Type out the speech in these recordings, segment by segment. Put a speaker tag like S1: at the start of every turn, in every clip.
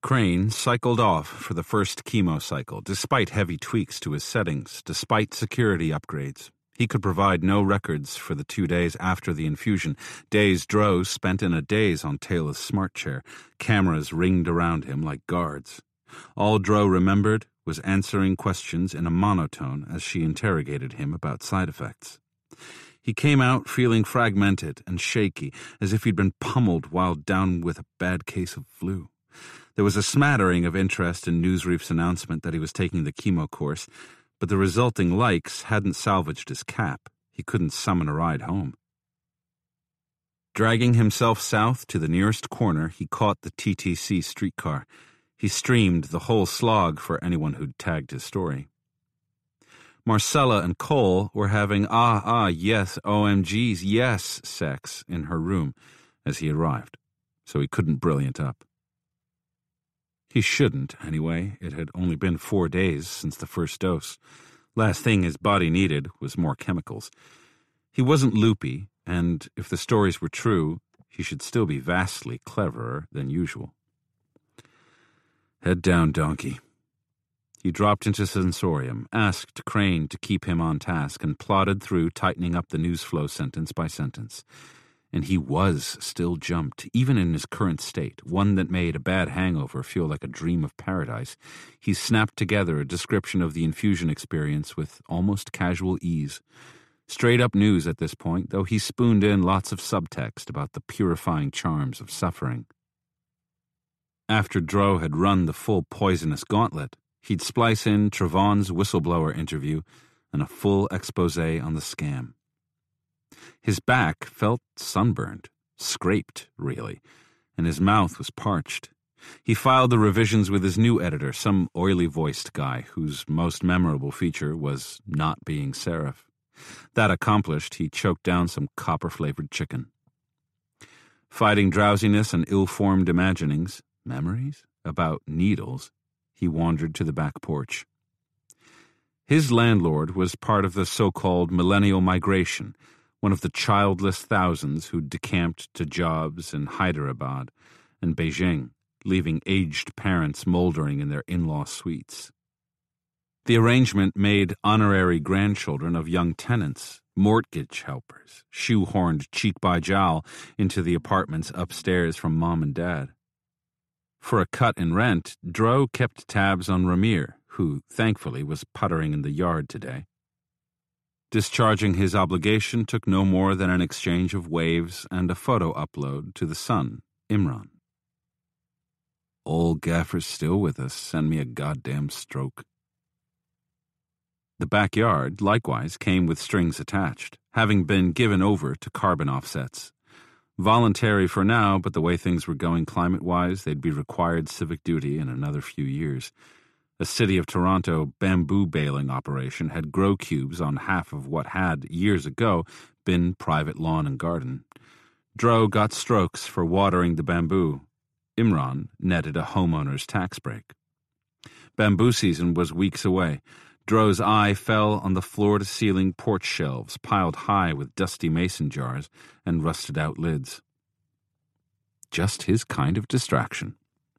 S1: Crane cycled off for the first chemo cycle, despite heavy tweaks to his settings, despite security upgrades. He could provide no records for the 2 days after the infusion, days Dro spent in a daze on Taylor's smart chair, cameras ringed around him like guards. All Dro remembered was answering questions in a monotone as she interrogated him about side effects. He came out feeling fragmented and shaky, as if he'd been pummeled while down with a bad case of flu. There was a smattering of interest in Newsreef's announcement that he was taking the chemo course, but the resulting likes hadn't salvaged his cap. He couldn't summon a ride home. Dragging himself south to the nearest corner, he caught the TTC streetcar. He streamed the whole slog for anyone who'd tagged his story. Marcella and Cole were having yes, OMGs, yes sex in her room as he arrived, so he couldn't brilliant up. He shouldn't, anyway. It had only been 4 days since the first dose. Last thing his body needed was more chemicals. He wasn't loopy, and if the stories were true, he should still be vastly cleverer than usual. Head down, donkey. He dropped into sensorium, asked Crane to keep him on task, and plodded through, tightening up the news flow sentence by sentence. And he was still jumped, even in his current state, one that made a bad hangover feel like a dream of paradise. He snapped together a description of the infusion experience with almost casual ease. Straight-up news at this point, though he spooned in lots of subtext about the purifying charms of suffering. After Dro had run the full poisonous gauntlet, he'd splice in Travon's whistleblower interview and a full expose on the scam. His back felt sunburned, scraped, really, and his mouth was parched. He filed the revisions with his new editor, some oily-voiced guy whose most memorable feature was not being serif. That accomplished, he choked down some copper-flavored chicken. Fighting drowsiness and ill-formed imaginings, memories, about needles, he wandered to the back porch. His landlord was part of the so-called millennial migration, one of the childless thousands who decamped to jobs in Hyderabad and Beijing, leaving aged parents moldering in their in-law suites. The arrangement made honorary grandchildren of young tenants, mortgage helpers, shoehorned cheek by jowl into the apartments upstairs from mom and dad. For a cut in rent, Dro kept tabs on Ramir, who, thankfully, was puttering in the yard today. Discharging his obligation took no more than an exchange of waves and a photo upload to the son, Imran. Old Gaffer's still with us. Send me a goddamn stroke. The backyard, likewise, came with strings attached, having been given over to carbon offsets. Voluntary for now, but the way things were going climate-wise, they'd be required civic duty in another few years. A City of Toronto bamboo baling operation had grow cubes on half of what had, years ago, been private lawn and garden. Dro got strokes for watering the bamboo. Imran netted a homeowner's tax break. Bamboo season was weeks away. Dro's eye fell on the floor-to-ceiling porch shelves piled high with dusty mason jars and rusted-out lids. Just his kind of distraction.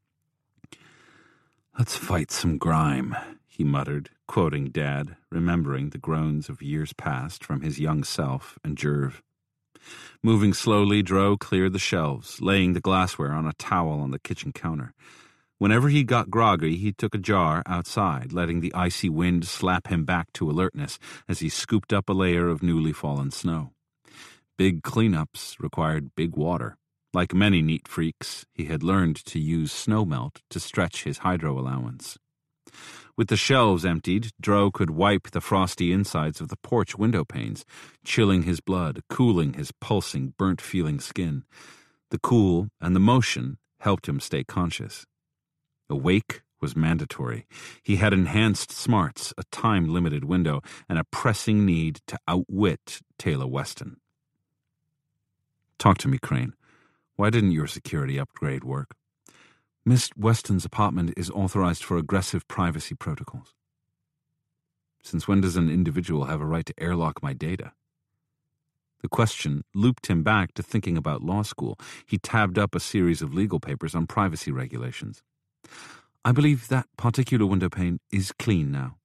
S1: Let's fight some grime, he muttered, quoting Dad, remembering the groans of years past from his young self and Jerv. Moving slowly, Dro cleared the shelves, laying the glassware on a towel on the kitchen counter. Whenever he got groggy, he took a jar outside, letting the icy wind slap him back to alertness as he scooped up a layer of newly fallen snow. Big cleanups required big water. Like many neat freaks, he had learned to use snowmelt to stretch his hydro allowance. With the shelves emptied, Dro could wipe the frosty insides of the porch window panes, chilling his blood, cooling his pulsing, burnt-feeling skin. The cool and the motion helped him stay conscious. Awake was mandatory. He had enhanced smarts, a time-limited window, and a pressing need to outwit Taylor Weston. Talk to me, Crane. Why didn't your security upgrade work? Miss Weston's apartment is authorized for aggressive privacy protocols. Since when does an individual have a right to airlock my data? The question looped him back to thinking about law school. He tabbed up a series of legal papers on privacy regulations. I believe that particular window pane is clean now.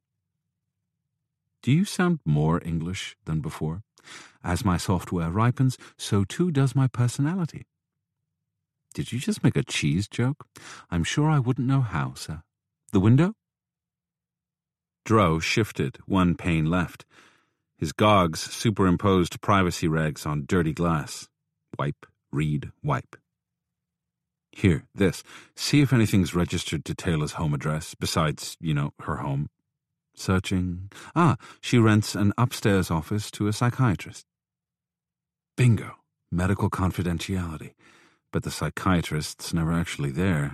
S1: Do you sound more English than before? As my software ripens, so too does my personality. Did you just make a cheese joke? I'm sure I wouldn't know how, sir. The window? Dro shifted, one pane left. His gogs superimposed privacy regs on dirty glass. Wipe, read, wipe. Here, this. See if anything's registered to Taylor's home address, besides, her home. Searching. She rents an upstairs office to a psychiatrist. Bingo. Medical confidentiality. But the psychiatrist's never actually there.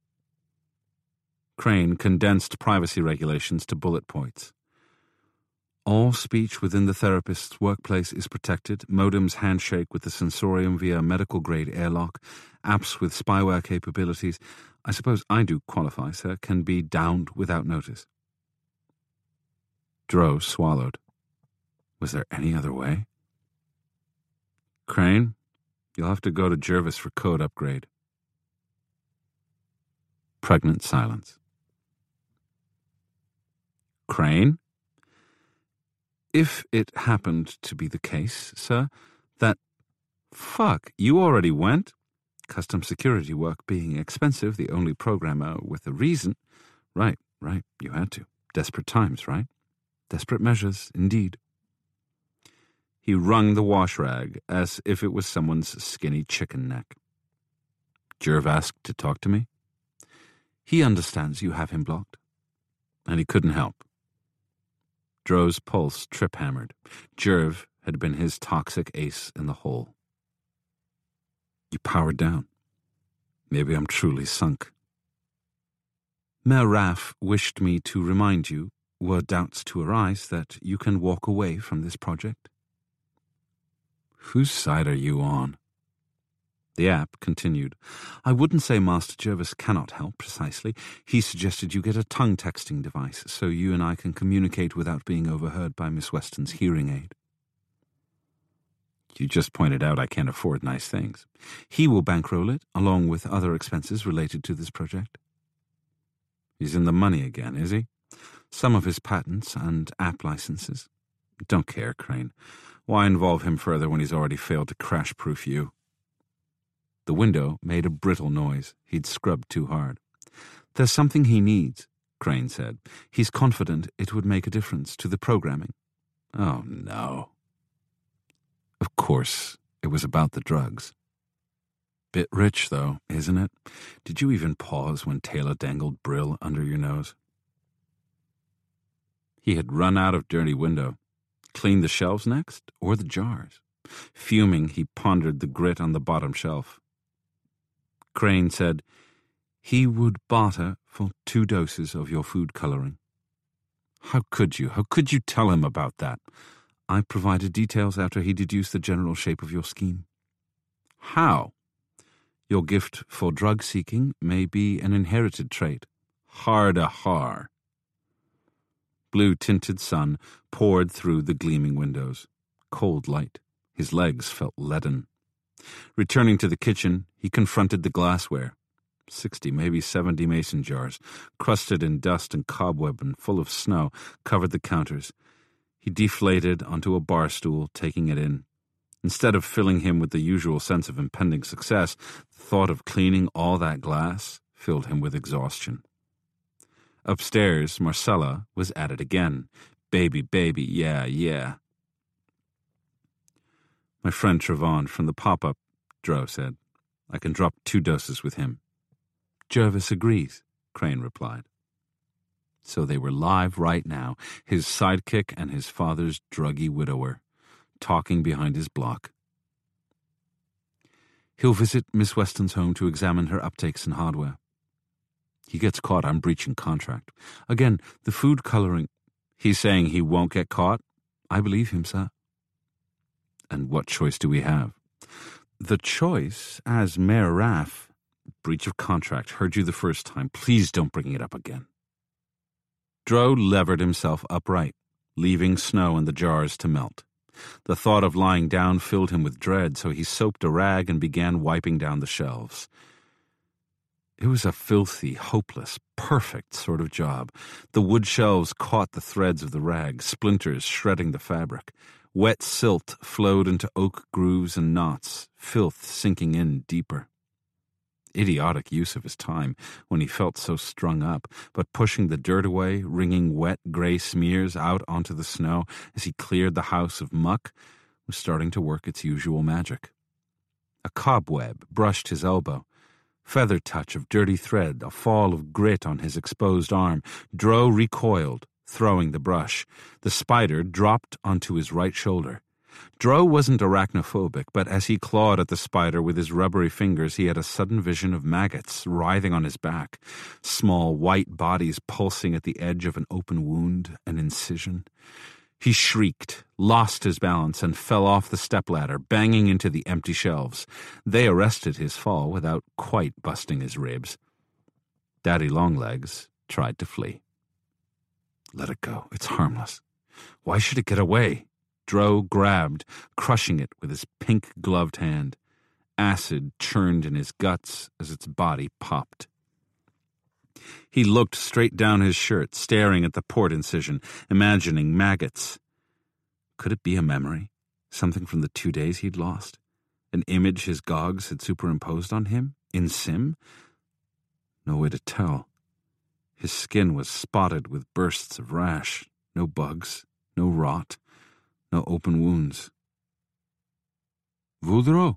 S1: Crane condensed privacy regulations to bullet points. All speech within the therapist's workplace is protected. Modems handshake with the sensorium via medical-grade airlock. Apps with spyware capabilities, I suppose I do qualify, sir, can be downed without notice. Dro swallowed. Was there any other way? Crane, you'll have to go to Jervis for code upgrade. Pregnant silence. Crane? If it happened to be the case, sir, that... Fuck, you already went? Custom security work being expensive, the only programmer with a reason. Right, you had to. Desperate times, right? Desperate measures, indeed. He wrung the wash rag as if it was someone's skinny chicken neck. Jerv asked to talk to me. He understands you have him blocked. And he couldn't help. Dro's pulse trip-hammered. Jerv had been his toxic ace in the hole. You powered down. Maybe I'm truly sunk. Mayor Raff wished me to remind you, were doubts to arise, that you can walk away from this project. Whose side are you on? The app continued. I wouldn't say Master Jervis cannot help, precisely. He suggested you get a tongue-texting device so you and I can communicate without being overheard by Miss Weston's hearing aid. You just pointed out I can't afford nice things. He will bankroll it, along with other expenses related to this project. He's in the money again, is he? Some of his patents and app licenses. Don't care, Crane. Why involve him further when he's already failed to crash-proof you? The window made a brittle noise. He'd scrubbed too hard. There's something he needs, Crane said. He's confident it would make a difference to the programming. Oh, no. Of course, it was about the drugs. Bit rich, though, isn't it? Did you even pause when Taylor dangled Brill under your nose? He had run out of dirty window. Clean the shelves next, or the jars? Fuming, he pondered the grit on the bottom shelf. Crane said, he would barter for 2 doses of your food coloring. How could you tell him about that? I provided details after he deduced the general shape of your scheme. How? Your gift for drug-seeking may be an inherited trait. Har-da-har. Blue-tinted sun poured through the gleaming windows. Cold light. His legs felt leaden. Returning to the kitchen, he confronted the glassware. 60, maybe 70 mason jars, crusted in dust and cobweb and full of snow, covered the counters. He deflated onto a bar stool, taking it in. Instead of filling him with the usual sense of impending success, the thought of cleaning all that glass filled him with exhaustion. Upstairs, Marcella was at it again. Baby, yeah. My friend Trevon from the pop-up, Dro said. I can drop 2 doses with him. Jervis agrees, Crane replied. So they were live right now, his sidekick and his father's druggy widower, talking behind his block. He'll visit Miss Weston's home to examine her uptakes and hardware. He gets caught, I'm breaching contract. Again, the food coloring. He's saying he won't get caught? I believe him, sir. And what choice do we have? The choice, as Mayor Raff, breach of contract, heard you the first time. Please don't bring it up again. Dro levered himself upright, leaving snow in the jars to melt. The thought of lying down filled him with dread, so he soaped a rag and began wiping down the shelves. It was a filthy, hopeless, perfect sort of job. The wood shelves caught the threads of the rag, splinters shredding the fabric. Wet silt flowed into oak grooves and knots, filth sinking in deeper. Idiotic use of his time when he felt so strung up, but pushing the dirt away, wringing wet gray smears out onto the snow as he cleared the house of muck, was starting to work its usual magic. A cobweb brushed his elbow. Feather touch of dirty thread, a fall of grit on his exposed arm. Dro recoiled, throwing the brush. The spider dropped onto his right shoulder. Dro wasn't arachnophobic, but as he clawed at the spider with his rubbery fingers, he had a sudden vision of maggots writhing on his back, small white bodies pulsing at the edge of an open wound, an incision. He shrieked, lost his balance, and fell off the stepladder, banging into the empty shelves. They arrested his fall without quite busting his ribs. Daddy Longlegs tried to flee. Let it go. It's harmless. Why should it get away? Dro grabbed, crushing it with his pink-gloved hand. Acid churned in his guts as its body popped. He looked straight down his shirt, staring at the port incision, imagining maggots. Could it be a memory? Something from the 2 days he'd lost? An image his gogs had superimposed on him? In Sim? No way to tell. His skin was spotted with bursts of rash. No bugs, no rot, no open wounds. Voudreau?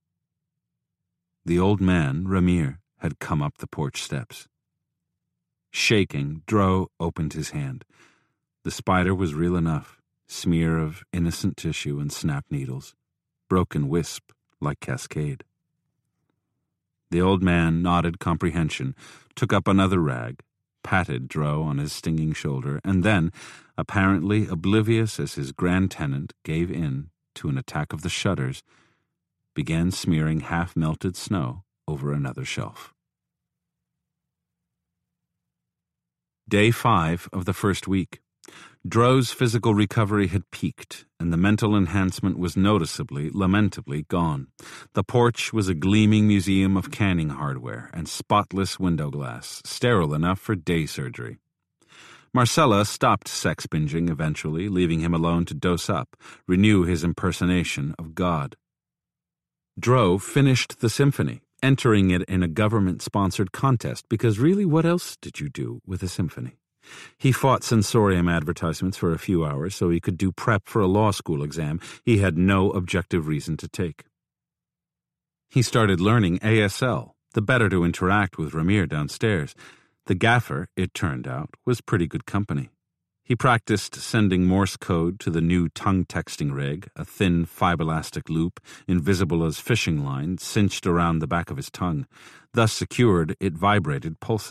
S1: The old man, Ramir, had come up the porch steps. Shaking, Dro opened his hand. The spider was real enough, smear of innocent tissue and snap needles, broken wisp like Cascade. The old man nodded comprehension, took up another rag, patted Dro on his stinging shoulder, and then, apparently oblivious as his grand tenant gave in to an attack of the shudders, began smearing half-melted snow over another shelf. Day 5 of the first week. Dro's physical recovery had peaked, and the mental enhancement was noticeably, lamentably gone. The porch was a gleaming museum of canning hardware and spotless window glass, sterile enough for day surgery. Marcella stopped sex binging eventually, leaving him alone to dose up, renew his impersonation of God. Dro finished the symphony, entering it in a government-sponsored contest, because really what else did you do with a symphony? He fought sensorium advertisements for a few hours so he could do prep for a law school exam he had no objective reason to take. He started learning ASL, the better to interact with Ramir downstairs. The gaffer, it turned out, was pretty good company. He practiced sending Morse code to the new tongue-texting rig, a thin fibelastic loop, invisible as fishing line, cinched around the back of his tongue. Thus secured, it vibrated pulses, ...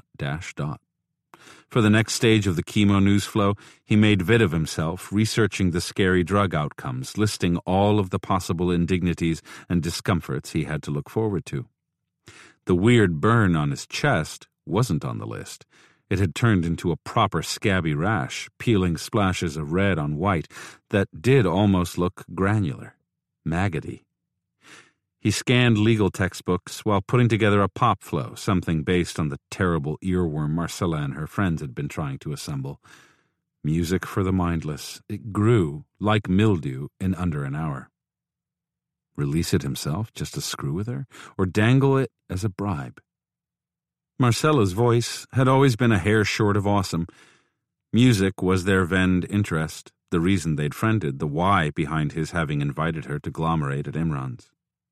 S1: For the next stage of the chemo news flow, he made vid of himself, researching the scary drug outcomes, listing all of the possible indignities and discomforts he had to look forward to. The weird burn on his chest wasn't on the list. It had turned into a proper scabby rash, peeling splashes of red on white that did almost look granular, maggoty. He scanned legal textbooks while putting together a pop flow, something based on the terrible earworm Marcella and her friends had been trying to assemble. Music for the mindless. It grew, like mildew, in under an hour. Release it himself just to screw with her, or dangle it as a bribe? Marcella's voice had always been a hair short of awesome. Music was their Vend interest, the reason they'd friended, the why behind his having invited her to glomerate at Imran's.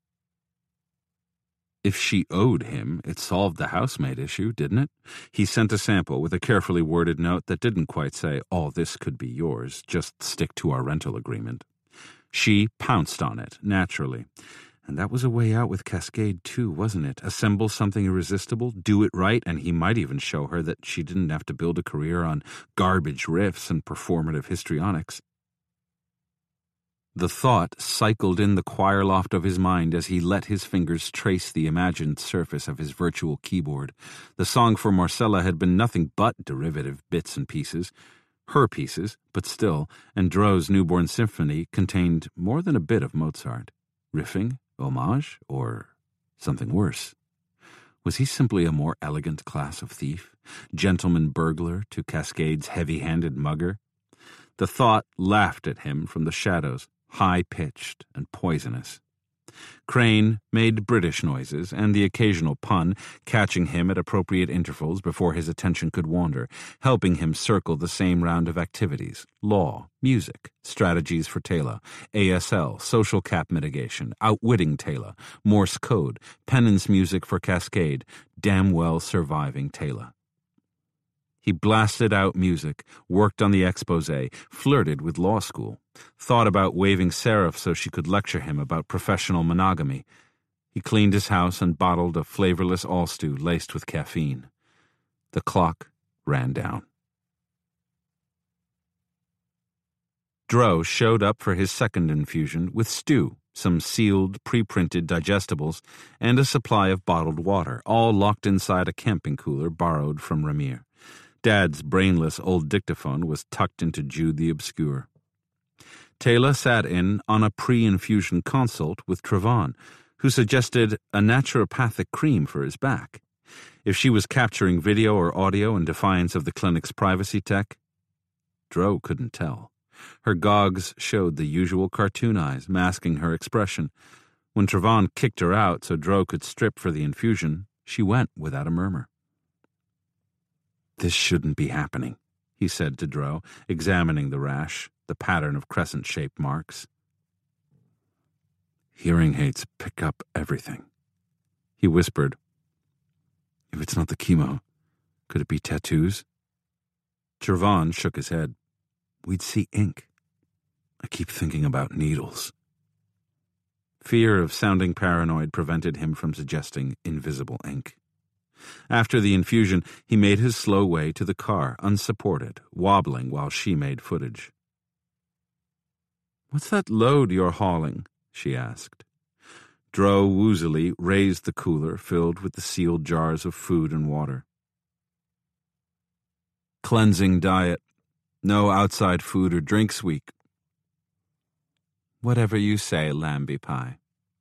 S1: If she owed him, it solved the housemaid issue, didn't it? He sent a sample with a carefully worded note that didn't quite say, "All this could be yours, just stick to our rental agreement." She pounced on it, naturally. And that was a way out with Cascade, too, wasn't it? Assemble something irresistible, do it right, and he might even show her that she didn't have to build a career on garbage riffs and performative histrionics. The thought cycled in the choir loft of his mind as he let his fingers trace the imagined surface of his virtual keyboard. The song for Marcella had been nothing but derivative bits and pieces. Her pieces, but still, and Dro's newborn symphony contained more than a bit of Mozart. Riffing? Homage? Or something worse? Was he simply a more elegant class of thief, gentleman burglar to Cascade's heavy-handed mugger? The thought laughed at him from the shadows, high-pitched and poisonous. Crane made British noises, and the occasional pun, catching him at appropriate intervals before his attention could wander, helping him circle the same round of activities: law, music, strategies for Taylor, ASL, social cap mitigation, outwitting Taylor, Morse code, penance music for Cascade, damn well surviving Taylor. He blasted out music, worked on the exposé, flirted with law school, thought about waving Seraph so she could lecture him about professional monogamy. He cleaned his house and bottled a flavorless all-stew laced with caffeine. The clock ran down. Dro showed up for his second infusion with stew, some sealed, pre-printed digestibles, and a supply of bottled water, all locked inside a camping cooler borrowed from Ramir. Dad's brainless old dictaphone was tucked into Jude the Obscure. Taylor sat in on a pre-infusion consult with Trevon, who suggested a naturopathic cream for his back. If she was capturing video or audio in defiance of the clinic's privacy tech, Dro couldn't tell. Her gogs showed the usual cartoon eyes, masking her expression. When Trevon kicked her out so Dro could strip for the infusion, she went without a murmur. "This shouldn't be happening," he said to Dro, examining the rash, the pattern of crescent-shaped marks. "Hearing aids pick up everything," he whispered. "If it's not the chemo, could it be tattoos?" Trevon shook his head. "We'd see ink. I keep thinking about needles." Fear of sounding paranoid prevented him from suggesting invisible ink. After the infusion, he made his slow way to the car, unsupported, wobbling while she made footage. "What's that load you're hauling?" she asked. Dro woozily raised the cooler filled with the sealed jars of food and water. "Cleansing diet. No outside food or drinks week." "Whatever you say, Lambie Pie."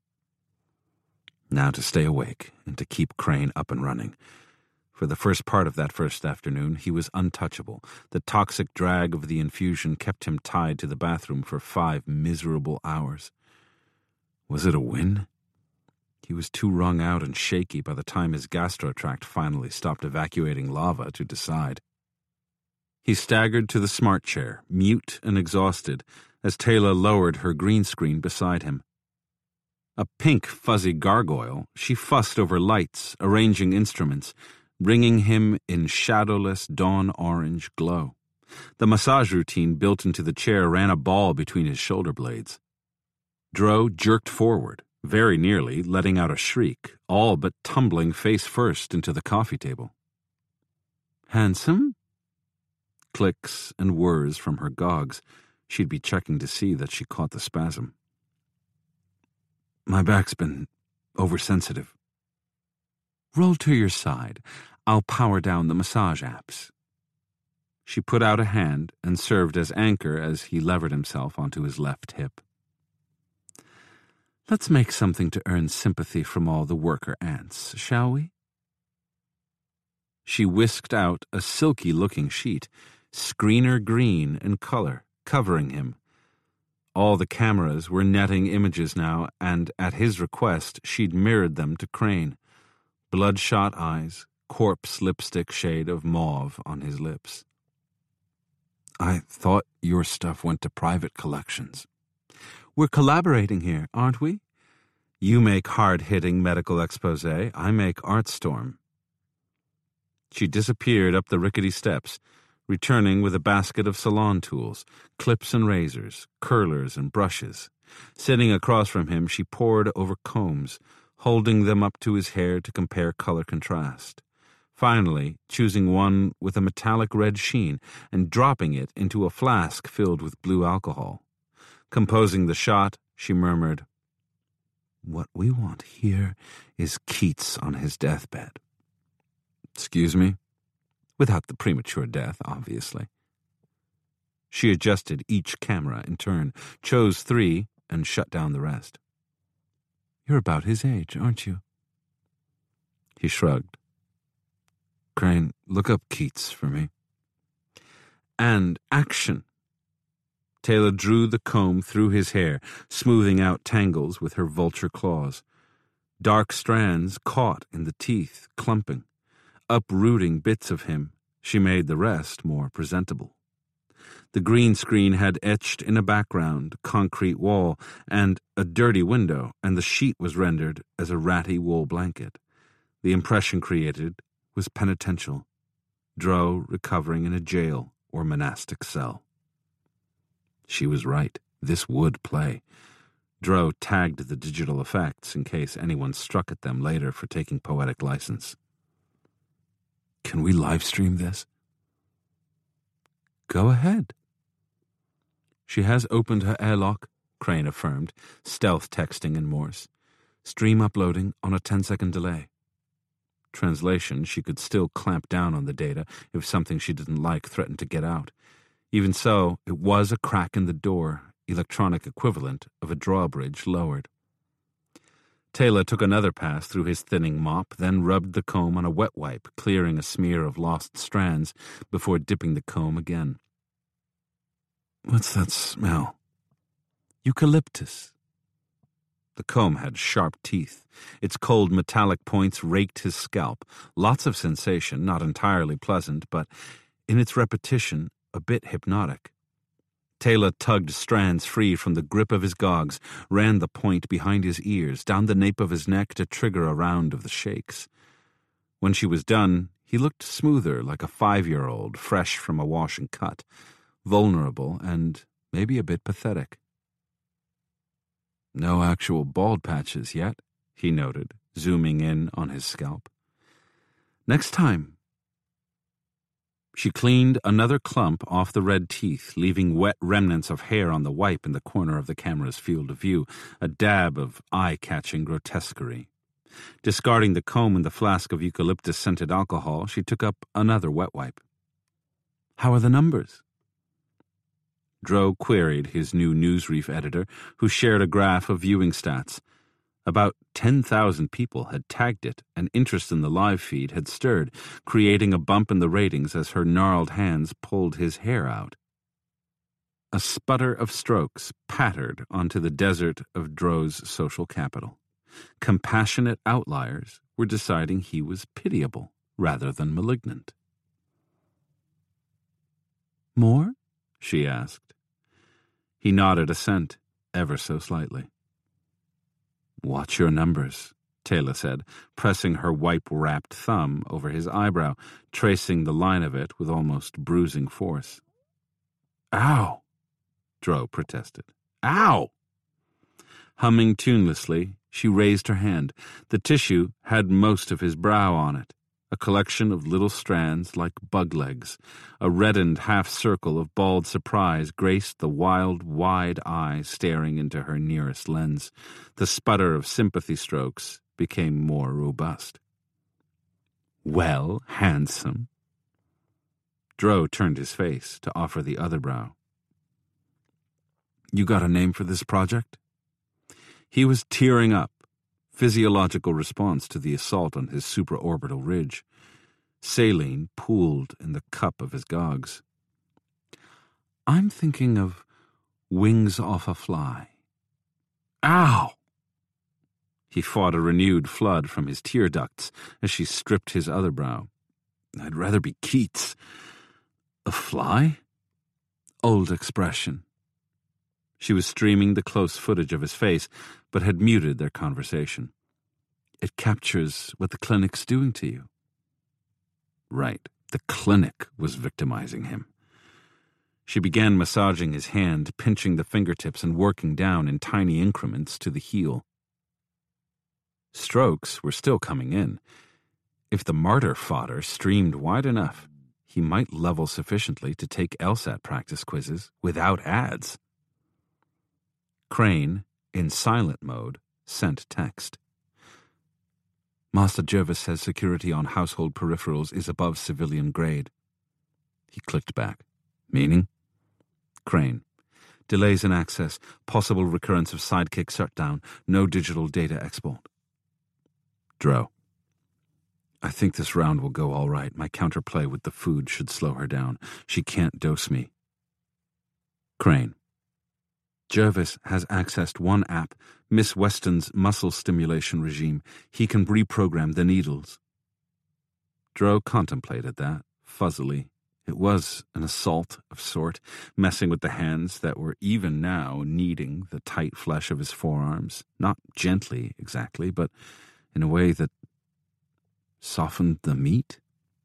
S1: Now to stay awake and to keep Crane up and running. For the first part of that first afternoon, he was untouchable. The toxic drag of the infusion kept him tied to the bathroom for 5 miserable hours. Was it a win? He was too wrung out and shaky by the time his gastrotract finally stopped evacuating lava to decide. He staggered to the smart chair, mute and exhausted, as Taylor lowered her green screen beside him. A pink, fuzzy gargoyle, she fussed over lights, arranging instruments, bringing him in shadowless dawn-orange glow. The massage routine built into the chair ran a ball between his shoulder blades. Dro jerked forward, very nearly letting out a shriek, all but tumbling face first into the coffee table. "Handsome?" Clicks and whirs from her gogs. She'd be checking to see that she caught the spasm. "My back's been oversensitive." "Roll to your side. I'll power down the massage apps." She put out a hand and served as anchor as he levered himself onto his left hip. "Let's make something to earn sympathy from all the worker ants, shall we?" She whisked out a silky-looking sheet, screener green in color, covering him. All the cameras were netting images now, and at his request she'd mirrored them to Crane. Bloodshot eyes, corpse lipstick shade of mauve on his lips. "I thought your stuff went to private collections." "We're collaborating here, aren't we? You make hard-hitting medical exposé, I make Artstorm." She disappeared up the rickety steps, returning with a basket of salon tools, clips and razors, curlers and brushes. Sitting across from him, she pored over combs, holding them up to his hair to compare color contrast. Finally, choosing one with a metallic red sheen and dropping it into a flask filled with blue alcohol. Composing the shot, she murmured, "What we want here is Keats on his deathbed." "Excuse me?" Without the premature death, obviously. She adjusted each camera in turn, chose 3, and shut down the rest. "You're about his age, aren't you?" He shrugged. Crane, look up Keats for me. And action. Taylor drew the comb through his hair, smoothing out tangles with her vulture claws. Dark strands caught in the teeth, clumping. Uprooting bits of him, she made the rest more presentable. The green screen had etched in a background, concrete wall, and a dirty window, and the sheet was rendered as a ratty wool blanket. The impression created was penitential. Dro recovering in a jail or monastic cell. She was right. This would play. Dro tagged the digital effects in case anyone struck at them later for taking poetic license. Can we live stream this? Go ahead. She has opened her airlock, Crane affirmed, stealth texting in Morse. Stream uploading on a 10-second delay. Translation, she could still clamp down on the data if something she didn't like threatened to get out. Even so, it was a crack in the door, electronic equivalent of a drawbridge lowered. Taylor took another pass through his thinning mop, then rubbed the comb on a wet wipe, clearing a smear of lost strands before dipping the comb again. What's that smell? Eucalyptus. The comb had sharp teeth. Its cold metallic points raked his scalp. Lots of sensation, not entirely pleasant, but in its repetition, a bit hypnotic. Taylor tugged strands free from the grip of his gogs, ran the point behind his ears, down the nape of his neck to trigger a round of the shakes. When she was done, he looked smoother, like a 5-year-old, fresh from a wash and cut, vulnerable and maybe a bit pathetic. No actual bald patches yet, he noted, zooming in on his scalp. Next time. She cleaned another clump off the red teeth, leaving wet remnants of hair on the wipe in the corner of the camera's field of view, a dab of eye-catching grotesquerie. Discarding the comb and the flask of eucalyptus-scented alcohol, she took up another wet wipe. How are the numbers? Dro queried his new Newsreef editor, who shared a graph of viewing stats. About 10,000 people had tagged it, and interest in the live feed had stirred, creating a bump in the ratings as her gnarled hands pulled his hair out. A sputter of strokes pattered onto the desert of Dro's social capital. Compassionate outliers were deciding he was pitiable rather than malignant. More? She asked. He nodded assent, ever so slightly. Watch your numbers, Taylor said, pressing her wipe-wrapped thumb over his eyebrow, tracing the line of it with almost bruising force. Ow! Dro protested. Ow! Humming tunelessly, she raised her hand. The tissue had most of his brow on it, a collection of little strands like bug legs. A reddened half-circle of bald surprise graced the wild, wide eye staring into her nearest lens. The sputter of sympathy strokes became more robust. Well, handsome. Dro turned his face to offer the other brow. You got a name for this project? He was tearing up, physiological response to the assault on his supraorbital ridge. Saline pooled in the cup of his gogs. I'm thinking of Wings Off a Fly. Ow! He fought a renewed flood from his tear ducts as she stripped his other brow. I'd rather be Keats. A fly? Old expression. She was streaming the close footage of his face, but had muted their conversation. It captures what the clinic's doing to you. Right, the clinic was victimizing him. She began massaging his hand, pinching the fingertips and working down in tiny increments to the heel. Strokes were still coming in. If the martyr fodder streamed wide enough, he might level sufficiently to take LSAT practice quizzes without ads. Crane, in silent mode, sent text. Master Jervis says security on household peripherals is above civilian grade. He clicked back. Meaning? Crane. Delays in access, possible recurrence of sidekick shutdown, no digital data export. Dro. I think this round will go all right. My counterplay with the food should slow her down. She can't dose me. Crane. Jervis has accessed one app, Miss Weston's muscle stimulation regime. He can reprogram the needles. Dro contemplated that, fuzzily. It was an assault of sort, messing with the hands that were even now kneading the tight flesh of his forearms, not gently exactly, but in a way that softened the meat.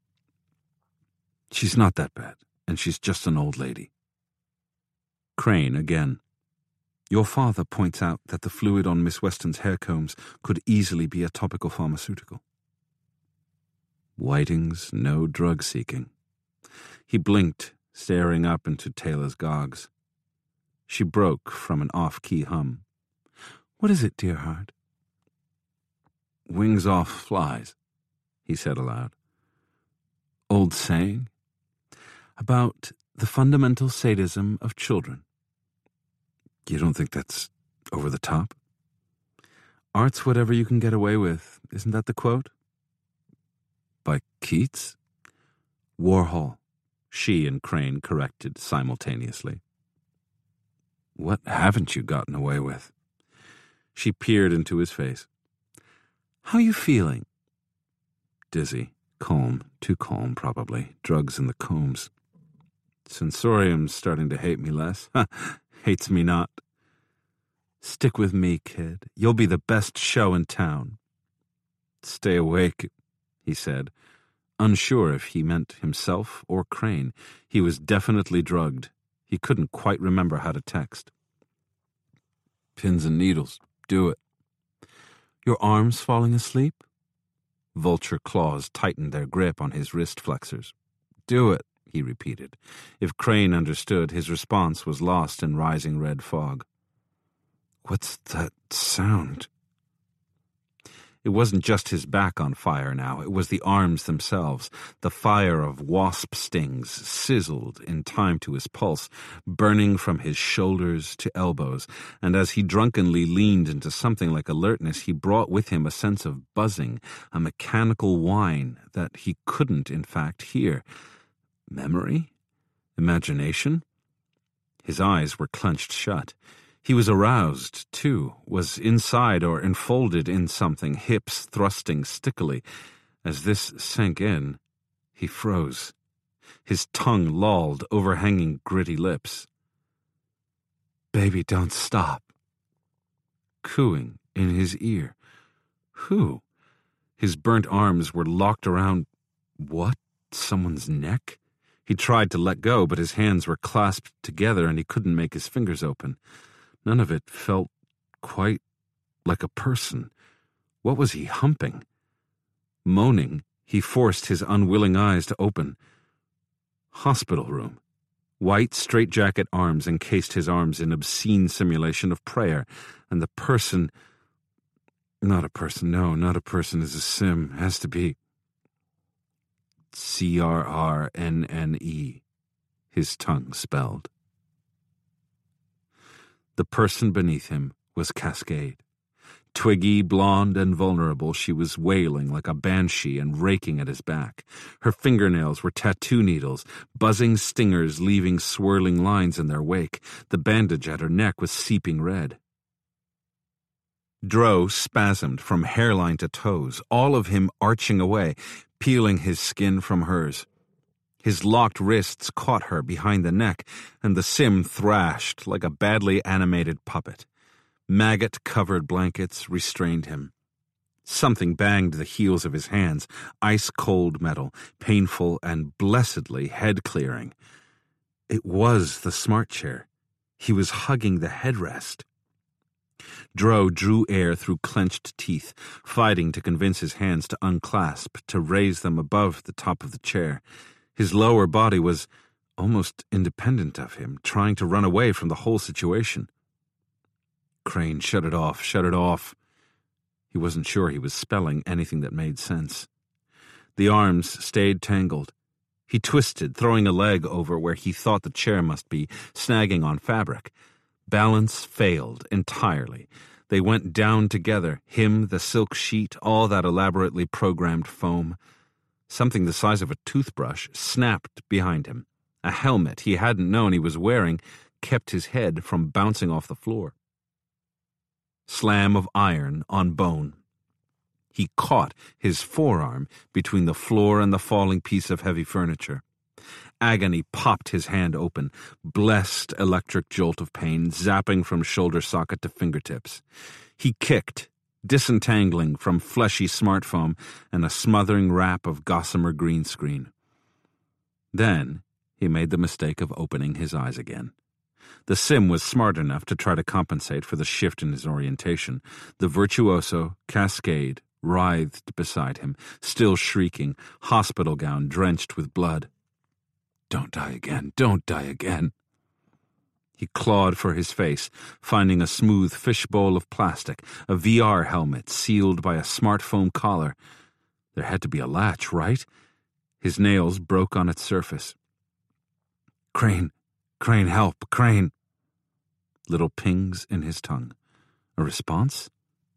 S1: She's not that bad, and she's just an old lady. Crane again. Your father points out that the fluid on Miss Weston's hair combs could easily be a topical pharmaceutical. Whiting's no drug seeking. He blinked, staring up into Taylor's gogs. She broke from an off-key hum. What is it, dear heart? Wings off flies, he said aloud. Old saying? About the fundamental sadism of children. You don't think that's over the top? Art's whatever you can get away with, isn't that the quote? By Keats? Warhol, she and Crane corrected simultaneously. What haven't you gotten away with? She peered into his face. How you feeling? Dizzy, calm, too calm probably, drugs in the combs. Sensorium's starting to hate me less. Hates me not. Stick with me, kid. You'll be the best show in town. Stay awake, he said, unsure if he meant himself or Crane. He was definitely drugged. He couldn't quite remember how to text. Pins and needles. Do it. Your arms falling asleep? Vulture claws tightened their grip on his wrist flexors. Do it, he repeated. If Crane understood, his response was lost in rising red fog. What's that sound? It wasn't just his back on fire now, it was the arms themselves. The fire of wasp stings sizzled in time to his pulse, burning from his shoulders to elbows, and as he drunkenly leaned into something like alertness, he brought with him a sense of buzzing, a mechanical whine that he couldn't, in fact, hear. Memory? Imagination? His eyes were clenched shut. He was aroused, too, was inside or enfolded in something, hips thrusting stickily. As this sank in, he froze. His tongue lolled, overhanging gritty lips. Baby, don't stop. Cooing in his ear. Who? His burnt arms were locked around, what? Someone's neck? He tried to let go, but his hands were clasped together and he couldn't make his fingers open. None of it felt quite like a person. What was he humping? Moaning, he forced his unwilling eyes to open. Hospital room. White straitjacket arms encased his arms in obscene simulation of prayer, and the person... Not a person, no, not a person is a sim. Has to be... CRRNNE, his tongue spelled. The person beneath him was Cascade. Twiggy, blonde, and vulnerable, she was wailing like a banshee and raking at his back. Her fingernails were tattoo needles, buzzing stingers leaving swirling lines in their wake. The bandage at her neck was seeping red. Dro spasmed from hairline to toes, all of him arching away, peeling his skin from hers. His locked wrists caught her behind the neck, and the sim thrashed like a badly animated puppet. Maggot-covered blankets restrained him. Something banged the heels of his hands, ice-cold metal, painful and blessedly head-clearing. It was the smart chair. He was hugging the headrest. Dro drew air through clenched teeth, fighting to convince his hands to unclasp, to raise them above the top of the chair. His lower body was almost independent of him, trying to run away from the whole situation. Crane, shut it off, shut it off. He wasn't sure he was spelling anything that made sense. The arms stayed tangled. He twisted, throwing a leg over where he thought the chair must be, snagging on fabric. Balance failed entirely. They went down together, him, the silk sheet, all that elaborately programmed foam. Something the size of a toothbrush snapped behind him. A helmet he hadn't known he was wearing kept his head from bouncing off the floor. Slam of iron on bone. He caught his forearm between the floor and the falling piece of heavy furniture. Agony popped his hand open, blessed electric jolt of pain, zapping from shoulder socket to fingertips. He kicked, disentangling from fleshy smartphone and a smothering wrap of gossamer green screen. Then he made the mistake of opening his eyes again. The sim was smart enough to try to compensate for the shift in his orientation. The virtuoso, Cascade, writhed beside him, still shrieking, hospital gown drenched with blood. Don't die again, don't die again. He clawed for his face, finding a smooth fishbowl of plastic, a VR helmet sealed by a smartphone collar. There had to be a latch, right? His nails broke on its surface. Crane, help, Crane. Little pings in his tongue. A response? ...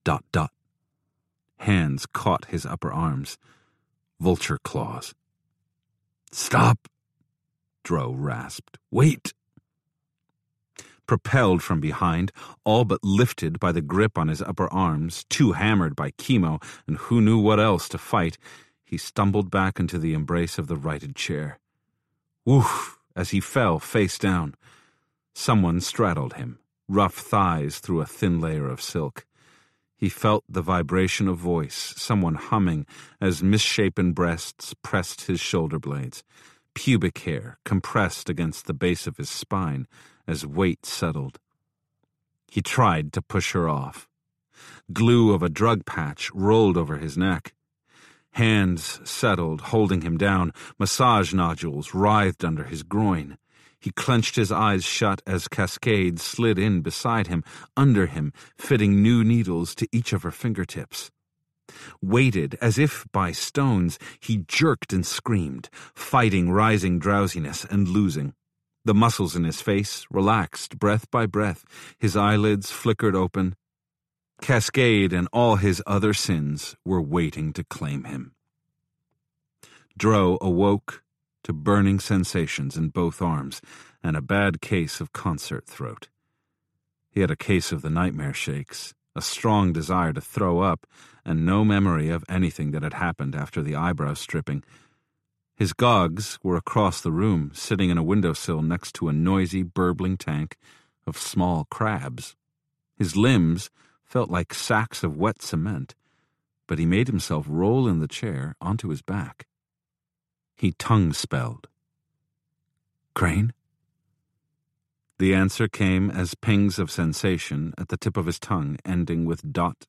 S1: Hands caught his upper arms. Vulture claws. Stop! Dro rasped. Wait! Propelled from behind, all but lifted by the grip on his upper arms, too hammered by chemo and who knew what else to fight, he stumbled back into the embrace of the righted chair. Woof! As he fell face down. Someone straddled him, rough thighs through a thin layer of silk. He felt the vibration of voice, someone humming as misshapen breasts pressed his shoulder blades. Pubic hair compressed against the base of his spine as weight settled. He tried to push her off. Glue of a drug patch rolled over his neck. Hands settled, holding him down. Massage nodules writhed under his groin. He clenched his eyes shut as Cascade slid in beside him, under him, fitting new needles to each of her fingertips. Weighted as if by stones, he jerked and screamed, fighting rising drowsiness and losing. The muscles in his face relaxed breath by breath. His eyelids flickered open. Cascade and all his other sins were waiting to claim him. Dro awoke to burning sensations in both arms and a bad case of concert throat. He had a case of the nightmare shakes, a strong desire to throw up, and no memory of anything that had happened after the eyebrow stripping. His gogs were across the room, sitting in a windowsill next to a noisy, burbling tank of small crabs. His limbs felt like sacks of wet cement, but he made himself roll in the chair onto his back. He tongue-spelled. Crane? The answer came as pings of sensation at the tip of his tongue, ending with ...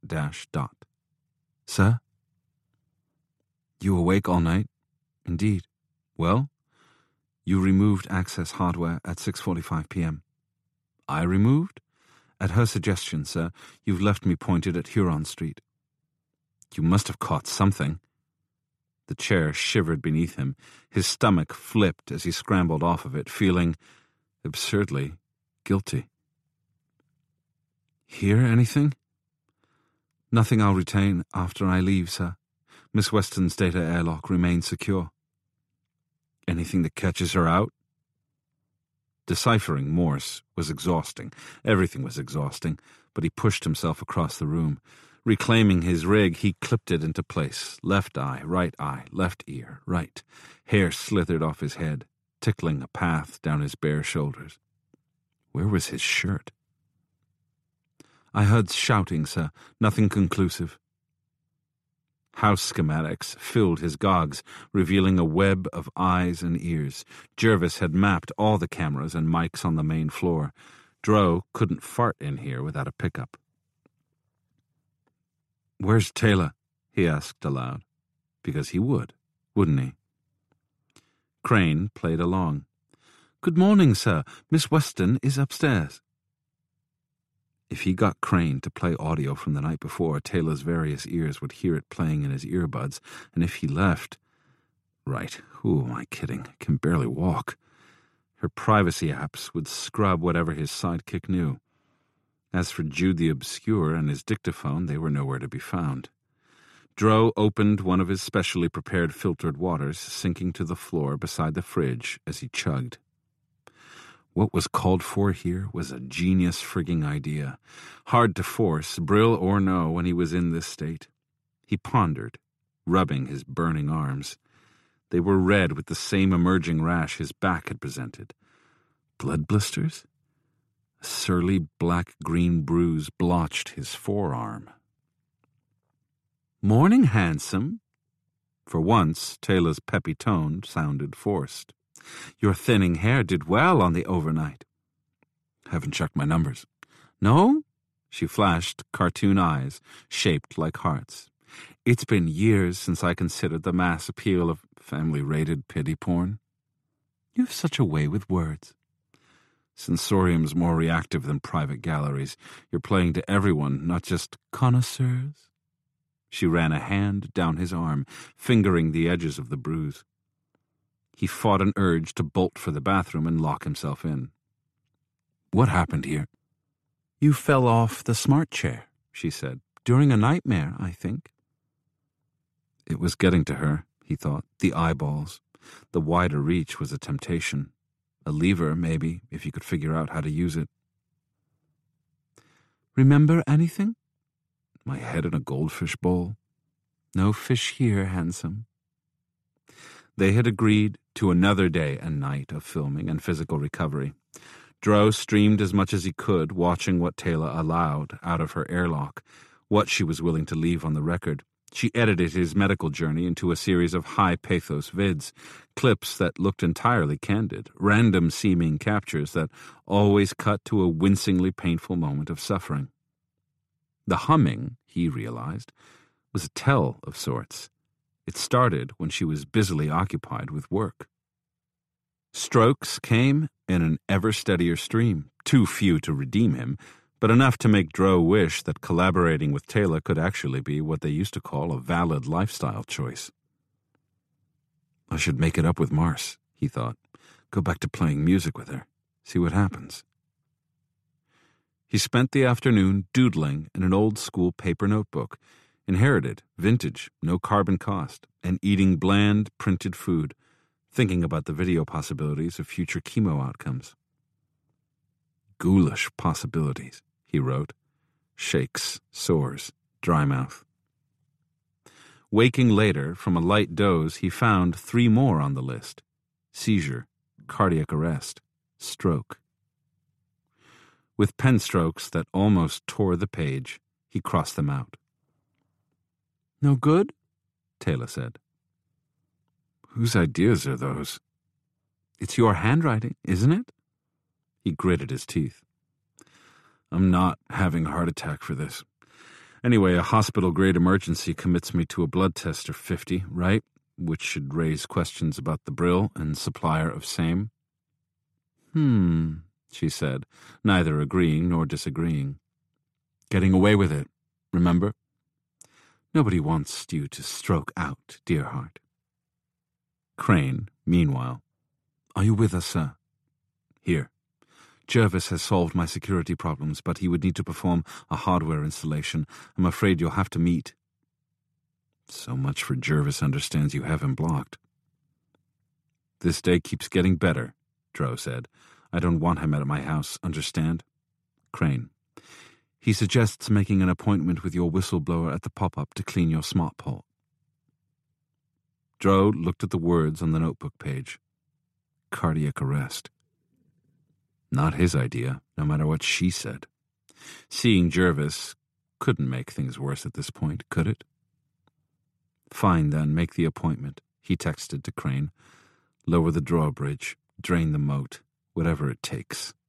S1: Sir? You awake all night? Indeed. Well, you removed access hardware at 6:45 p.m. I removed? At her suggestion, sir, you've left me pointed at Huron Street. You must have caught something. The chair shivered beneath him. His stomach flipped as he scrambled off of it, feeling absurdly guilty. Hear anything? Nothing I'll retain after I leave, sir. Miss Weston's data airlock remains secure. Anything that catches her out? Deciphering Morse was exhausting. Everything was exhausting, but he pushed himself across the room. Reclaiming his rig, he clipped it into place. Left eye, left ear, right. Hair slithered off his head, tickling a path down his bare shoulders. Where was his shirt? I heard shouting, sir. Nothing conclusive. House schematics filled his gogs, revealing a web of eyes and ears. Jervis had mapped all the cameras and mics on the main floor. Dro couldn't fart in here without a pickup. Where's Taylor? He asked aloud. Because he would, wouldn't he? Crane played along. Good morning, sir. Miss Weston is upstairs. If he got Crane to play audio from the night before, Taylor's various ears would hear it playing in his earbuds, and if he left... Right, who am I kidding? Can barely walk. Her privacy apps would scrub whatever his sidekick knew. As for Jude the Obscure and his dictaphone, they were nowhere to be found. Dro opened one of his specially prepared filtered waters, sinking to the floor beside the fridge as he chugged. What was called for here was a genius frigging idea, hard to force, Brill or no, when he was in this state. He pondered, rubbing his burning arms. They were red with the same emerging rash his back had presented. Blood blisters? A surly black-green bruise blotched his forearm. "Morning, handsome." For once, Taylor's peppy tone sounded forced. "Your thinning hair did well on the overnight." "Haven't checked my numbers." "No?" She flashed cartoon eyes, shaped like hearts. "It's been years since I considered the mass appeal of family-rated pity porn." "You have such a way with words." "Sensorium's more reactive than private galleries. You're playing to everyone, not just connoisseurs." She ran a hand down his arm, fingering the edges of the bruise. He fought an urge to bolt for the bathroom and lock himself in. "What happened here?" "You fell off the smart chair," she said. "During a nightmare, I think." It was getting to her, he thought, the eyeballs. The wider reach was a temptation. A lever, maybe, if you could figure out how to use it. "Remember anything?" "My head in a goldfish bowl." "No fish here, handsome." They had agreed to another day and night of filming and physical recovery. Dro streamed as much as he could, watching what Taylor allowed out of her airlock, what she was willing to leave on the record. She edited his medical journey into a series of high-pathos vids, clips that looked entirely candid, random-seeming captures that always cut to a wincingly painful moment of suffering. The humming, he realized, was a tell of sorts. It started when she was busily occupied with work. Strokes came in an ever-steadier stream, too few to redeem him, but enough to make Dro wish that collaborating with Taylor could actually be what they used to call a valid lifestyle choice. "I should make it up with Mars," he thought. "Go back to playing music with her. See what happens." He spent the afternoon doodling in an old-school paper notebook, inherited, vintage, no carbon cost, and eating bland, printed food, thinking about the video possibilities of future chemo outcomes. "Ghoulish possibilities," he wrote. Shakes, sores, dry mouth. Waking later from a light doze, he found 3 more on the list: seizure, cardiac arrest, stroke. With pen strokes that almost tore the page, he crossed them out. "No good?" Taylor said. "Whose ideas are those?" "It's your handwriting, isn't it?" He gritted his teeth. "I'm not having a heart attack for this. Anyway, a hospital-grade emergency commits me to a blood test or 50, right? Which should raise questions about the Brill and supplier of same." She said, neither agreeing nor disagreeing. "Getting away with it, remember? Nobody wants you to stroke out, dear heart." Crane, meanwhile. "Are you with us, sir?" "Here. Jervis has solved my security problems, but he would need to perform a hardware installation. I'm afraid you'll have to meet." So much for Jervis understands you have him blocked. "This day keeps getting better," Dro said. "I don't want him at my house, understand?" Crane. "He suggests making an appointment with your whistleblower at the pop-up to clean your smart pole." Dro looked at the words on the notebook page. Cardiac arrest. Not his idea, no matter what she said. Seeing Jervis couldn't make things worse at this point, could it? "Fine, then, make the appointment," he texted to Crane. "Lower the drawbridge, drain the moat, whatever it takes."